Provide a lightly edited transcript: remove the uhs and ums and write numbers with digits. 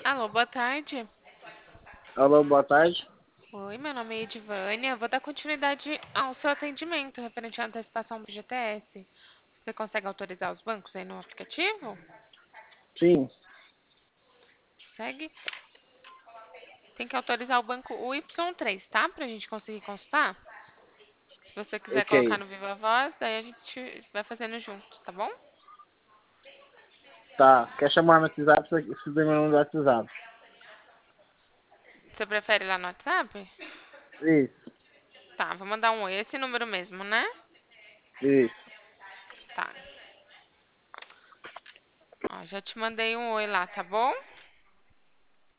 Alô, boa tarde. Alô, boa tarde. Oi, meu nome é Edivânia. Vou dar continuidade ao seu atendimento referente à antecipação do GTS. Você consegue autorizar os bancos aí no aplicativo? Sim, Consegue? Tem que autorizar o banco UY3, tá? Pra gente conseguir consultar. Se você quiser ok. colocar no Viva Voz, daí a gente vai fazendo junto, tá bom? Tá. Quer chamar no WhatsApp? Se der meu número do WhatsApp. Você prefere lá no WhatsApp? Isso, Tá, vou mandar um oi. Esse número mesmo, né? isso. Tá. Ó, já te mandei um oi lá, tá bom?